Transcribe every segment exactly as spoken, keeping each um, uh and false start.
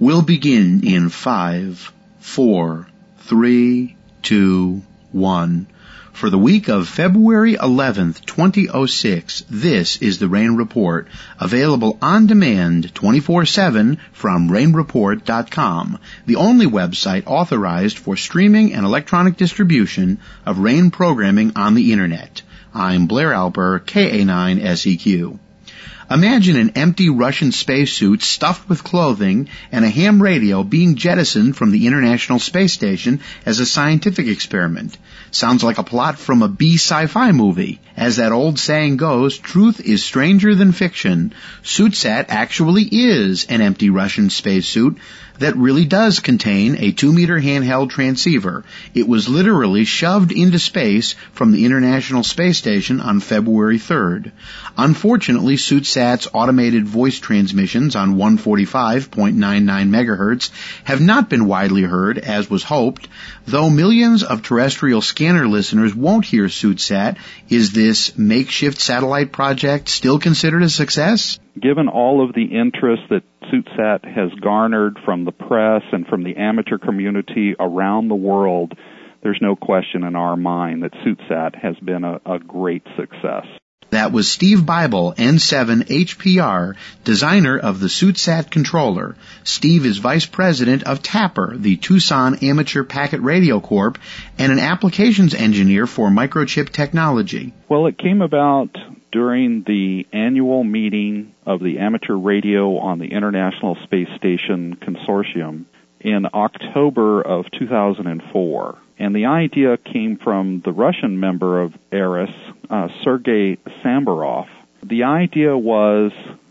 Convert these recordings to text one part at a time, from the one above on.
will begin in five, four, three, two, one. For the week of February eleventh, twenty oh six, this is the Rain Report, available on demand twenty-four seven from rain report dot com, the only website authorized for streaming and electronic distribution of Rain programming on the Internet. I'm Blair Alper, K A nine S E Q. Imagine an empty Russian spacesuit stuffed with clothing and a ham radio being jettisoned from the International Space Station as a scientific experiment. Sounds like a plot from a B sci-fi movie. As that old saying goes, truth is stranger than fiction. SuitSat actually is an empty Russian spacesuit that really does contain a two-meter handheld transceiver. It was literally shoved into space from the International Space Station on February third. Unfortunately, SuitSat's automated voice transmissions on one forty-five point nine nine megahertz have not been widely heard, as was hoped. Though millions of terrestrial scanner listeners won't hear SuitSat, is this makeshift satellite project still considered a success? Given all of the interest that SuitSat has garnered from the press and from the amateur community around the world, there's no question in our mind that SuitSat has been a, a great success. That was Steve Bible, N seven H P R, designer of the SuitSat controller. Steve is vice president of TAPR, the Tucson Amateur Packet Radio Corp, and an applications engineer for microchip technology. Well, it came about during the annual meeting of the Amateur Radio on the International Space Station Consortium in October of two thousand four. And the idea came from the Russian member of ARIS, uh, Sergei Sambarov. The idea was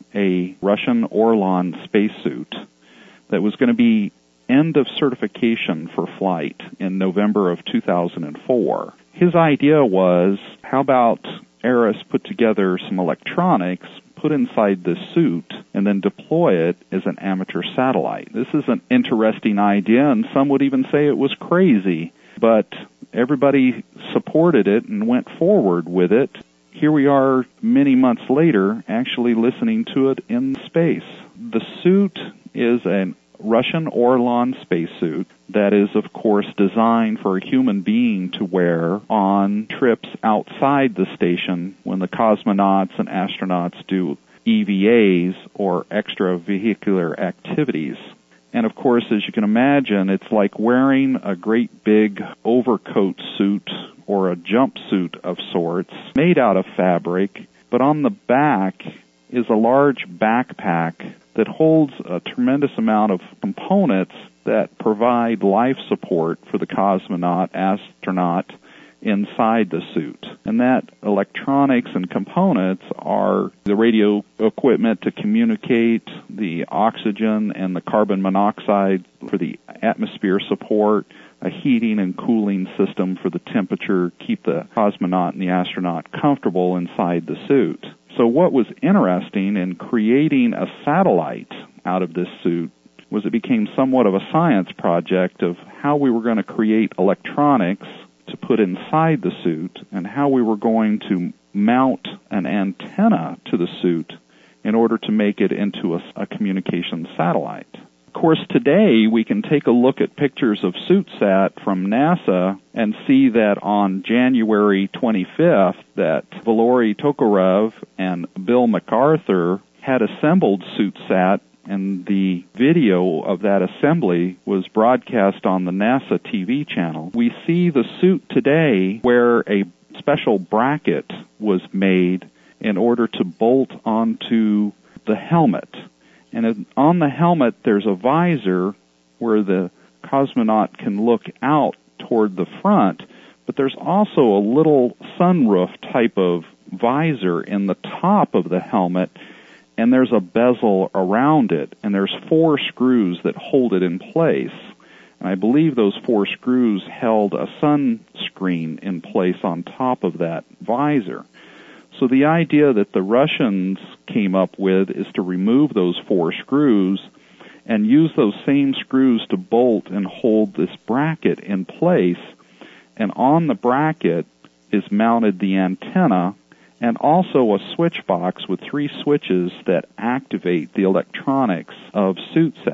a Russian Orlan spacesuit that was going to be end of certification for flight in November of two thousand four. His idea was, how about ARIS put together some electronics, put inside this suit, and then deploy it as an amateur satellite. This is an interesting idea, and some would even say it was crazy. But everybody supported it and went forward with it. Here we are many months later actually listening to it in space. The suit is a Russian Orlan spacesuit that is, of course, designed for a human being to wear on trips outside the station when the cosmonauts and astronauts do E V As or extravehicular activities. And of course, as you can imagine, it's like wearing a great big overcoat suit or a jumpsuit of sorts made out of fabric, but on the back is a large backpack that holds a tremendous amount of components that provide life support for the cosmonaut, astronaut inside the suit. And that electronics and components are the radio equipment to communicate, the oxygen and the carbon monoxide for the atmosphere support, a heating and cooling system for the temperature, keep the cosmonaut and the astronaut comfortable inside the suit. So what was interesting in creating a satellite out of this suit was it became somewhat of a science project of how we were going to create electronics to put inside the suit and how we were going to mount an antenna to the suit in order to make it into a, a communication satellite. Of course, today we can take a look at pictures of SuitSat from NASA and see that on January twenty-fifth that Valery Tokarev and Bill MacArthur had assembled SuitSat, and the video of that assembly was broadcast on the NASA T V channel. We see the suit today where a special bracket was made in order to bolt onto the helmet. And on the helmet, there's a visor where the cosmonaut can look out toward the front, but there's also a little sunroof type of visor in the top of the helmet, and there's a bezel around it, and there's four screws that hold it in place. And I believe those four screws held a sunscreen in place on top of that visor. So the idea that the Russians came up with is to remove those four screws and use those same screws to bolt and hold this bracket in place. And on the bracket is mounted the antenna and also a switch box with three switches that activate the electronics of SuitSat.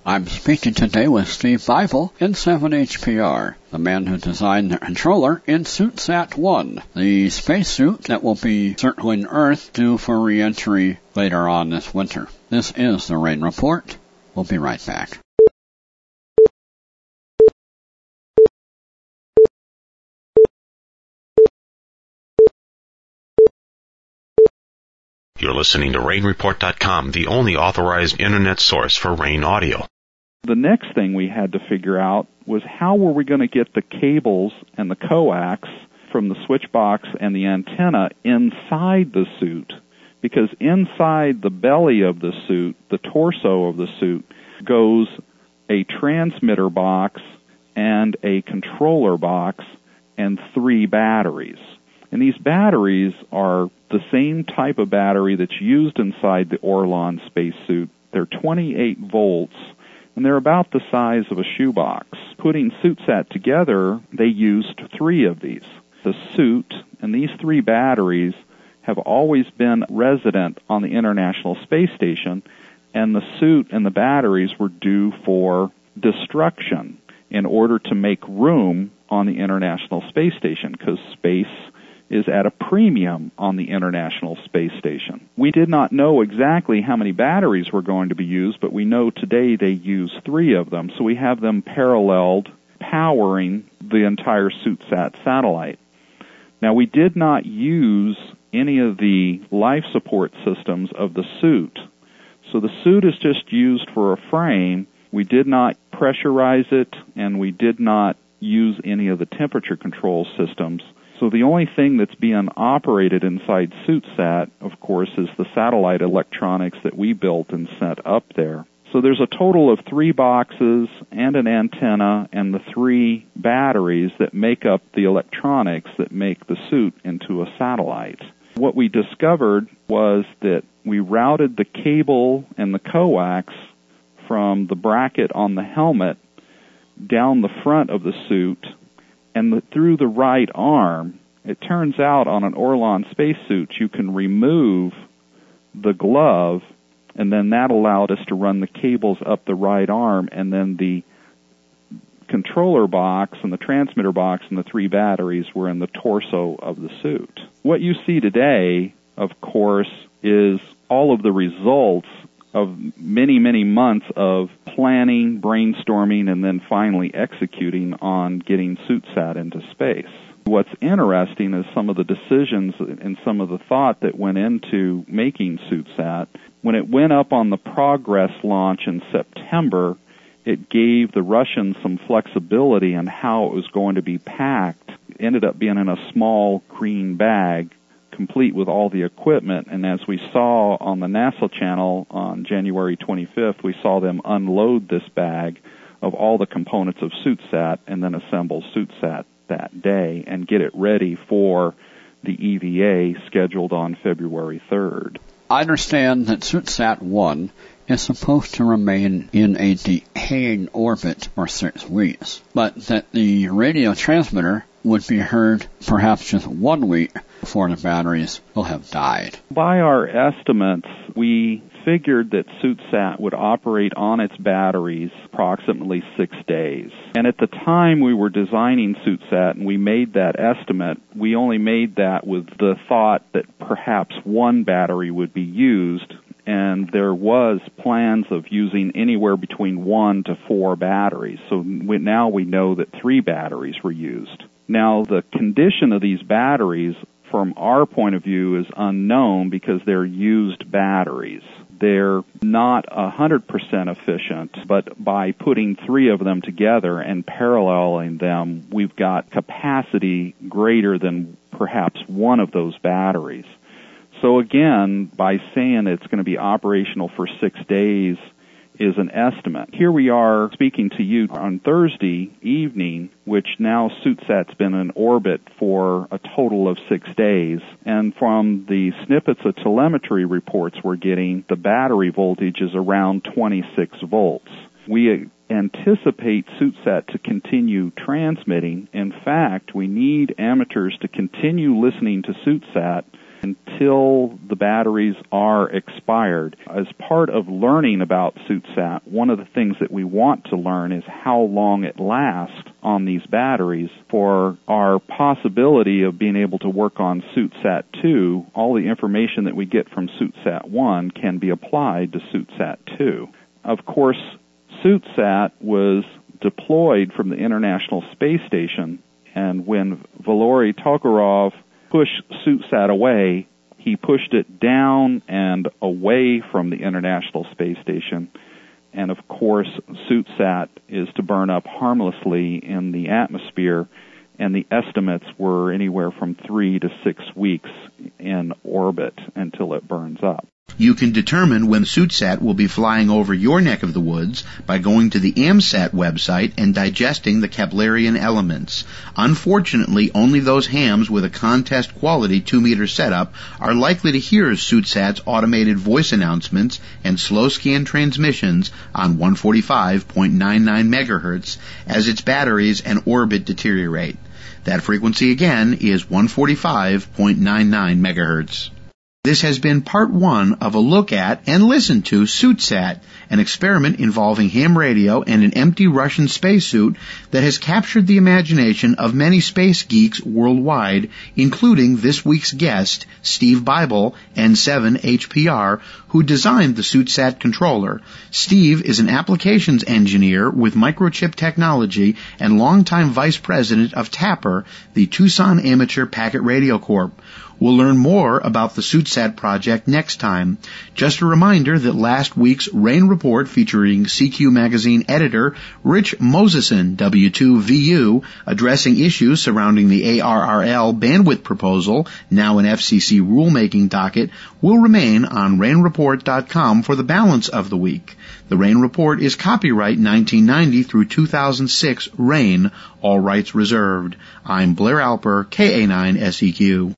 I'm speaking today with Steve Bible in seven H P R, the man who designed the controller in SuitSat one, the spacesuit that will be circling Earth due for re-entry later on this winter. This is the Rain Report. We'll be right back. You're listening to Rain Report dot com, the only authorized internet source for Rain audio. The next thing we had to figure out was how were we going to get the cables and the coax from the switch box and the antenna inside the suit, because inside the belly of the suit, the torso of the suit, goes a transmitter box and a controller box and three batteries. And these batteries are the same type of battery that's used inside the Orlan spacesuit. They're twenty-eight volts, and they're about the size of a shoebox. Putting SuitSat together, they used three of these. The suit and these three batteries have always been resident on the International Space Station, and the suit and the batteries were due for destruction in order to make room on the International Space Station, because space is at a premium on the International Space Station. We did not know exactly how many batteries were going to be used, but we know today they use three of them, so we have them paralleled, powering the entire SuitSat satellite. Now, we did not use any of the life support systems of the suit, so the suit is just used for a frame. We did not pressurize it, and we did not use any of the temperature control systems. So the only thing that's being operated inside SuitSat, of course, is the satellite electronics that we built and sent up there. So there's a total of three boxes and an antenna and the three batteries that make up the electronics that make the suit into a satellite. What we discovered was that we routed the cable and the coax from the bracket on the helmet down the front of the suit and the, through the right arm. It turns out on an Orlan spacesuit you can remove the glove, and then that allowed us to run the cables up the right arm, and then the controller box and the transmitter box and the three batteries were in the torso of the suit. What you see today, of course, is all of the results of many, many months of planning, brainstorming, and then finally executing on getting SuitSat into space. What's interesting is some of the decisions and some of the thought that went into making SuitSat. When it went up on the Progress launch in September, it gave the Russians some flexibility in how it was going to be packed. It ended up being in a small green bag, complete with all the equipment, and as we saw on the NASA channel on January twenty-fifth, we saw them unload this bag of all the components of SuitSat and then assemble SuitSat that day and get it ready for the E V A scheduled on February third. I understand that SuitSat one is supposed to remain in a decaying orbit for six weeks, but that the radio transmitter would be heard perhaps just one week before the batteries will have died. By our estimates, we figured that SuitSat would operate on its batteries approximately six days. And at the time we were designing SuitSat and we made that estimate, we only made that with the thought that perhaps one battery would be used, and there was plans of using anywhere between one to four batteries. So we, now we know that three batteries were used. Now, the condition of these batteries, from our point of view, is unknown because they're used batteries. They're not one hundred percent efficient, but by putting three of them together and paralleling them, we've got capacity greater than perhaps one of those batteries. So again, by saying it's going to be operational for six days is an estimate. Here we are speaking to you on Thursday evening, which now SuitSat's been in orbit for a total of six days. And from the snippets of telemetry reports we're getting, the battery voltage is around twenty-six volts. We anticipate SuitSat to continue transmitting. In fact, we need amateurs to continue listening to SuitSat until the batteries are expired. As part of learning about SuitSat, one of the things that we want to learn is how long it lasts on these batteries. For our possibility of being able to work on SuitSat two, all the information that we get from SuitSat one can be applied to SuitSat two. Of course, SuitSat was deployed from the International Space Station, and when Valery Tokarov pushed SuitSat away, he pushed it down and away from the International Space Station. And of course, SuitSat is to burn up harmlessly in the atmosphere, and the estimates were anywhere from three to six weeks in orbit until it burns up. You can determine when SuitSat will be flying over your neck of the woods by going to the AMSAT website and digesting the Keplerian elements. Unfortunately, only those hams with a contest quality two meter setup are likely to hear SuitSat's automated voice announcements and slow scan transmissions on one forty-five point nine nine megahertz as its batteries and orbit deteriorate. That frequency again is one forty-five point nine nine megahertz. This has been part one of a look at and listen to SuitSat, an experiment involving ham radio and an empty Russian spacesuit that has captured the imagination of many space geeks worldwide, including this week's guest, Steve Bible, N seven H P R, who designed the SuitSat controller. Steve is an applications engineer with microchip technology and longtime vice president of TAPR, the Tucson Amateur Packet Radio Corp. We'll learn more about the SuitSat project next time. Just a reminder that last week's Rain Report featuring C Q Magazine editor Rich Moseson, W two V U, addressing issues surrounding the A R R L bandwidth proposal, now an F C C rulemaking docket, will remain on rain report dot com for the balance of the week. The Rain Report is copyright nineteen ninety through two thousand six Rain, all rights reserved. I'm Blair Alper, K A nine S E Q.